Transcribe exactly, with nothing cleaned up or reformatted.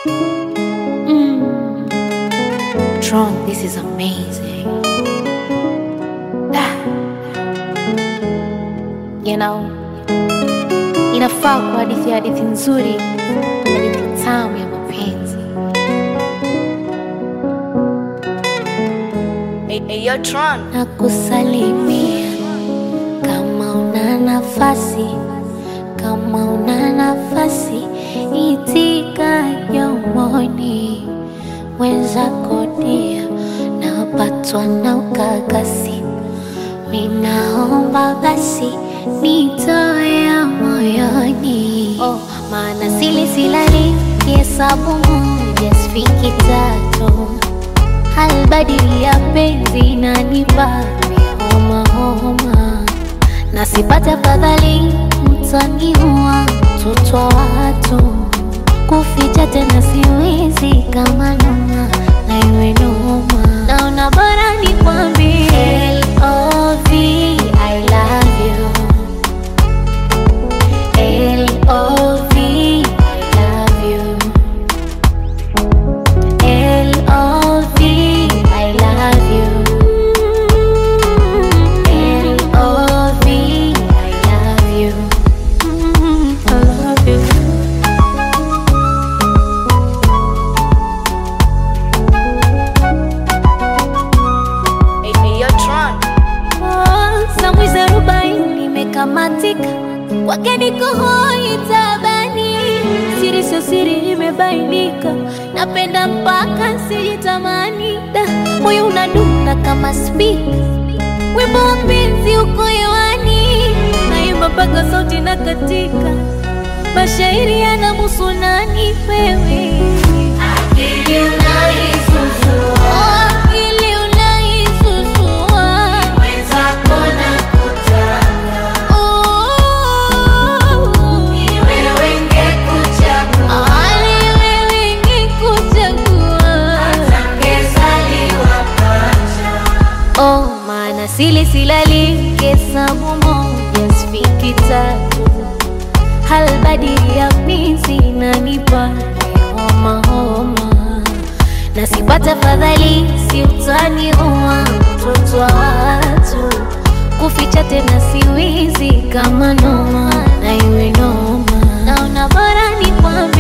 Mm. Tron, this is amazing. Ah. You know, inafaa kwa hadithi ya hadithi nzuri, hadithi tamu ya mapenzi. Hey, hey, yo, Tron. Nakusalimia kama una nafasi, kama una nafasi, itika yomoni. Wenzako dia napatwa na ukakasi, minaomba basi nitoe ya moyoni. Oh, maana sili silali kihesabu moja sifiki tatu, halbadili ya penzi inanipa homa homa, na sipata fadhali mtaniua mtoto wa watu, kuficha tena siwezi kama noma na iwe noma. Naona bora nikwambie L O V I love you, L O V I love you, L O V I love you, L O V I love you, mm, I love you. Hey, hey, yo, Tron. Oh, samwizi arobaini imekamatika, kwake niko hoi tabani, siri sio siri imebainika, napenda mpaka sijitamani, da moyo unadunda kama spika, wimbo wa penzi uko hewani, naimba mpaka sauti na katika, mashairi yanamuhusu nani wewe? Akili unaisusua, akili unaisusua, wenzako nakutaka, oh, ni wewe ngekuchagua, ni wewe ngekuchagua, hata ngezaliwa pacha. Oh, maana sili silali kihesabu moja sifiki tatu, halbadili ya penzi inanipa homa homa, na sipata fadhali si utaniua mtoto wa watu, kuficha tena siwezi kama noma na iwe noma. Naona bora nikwambie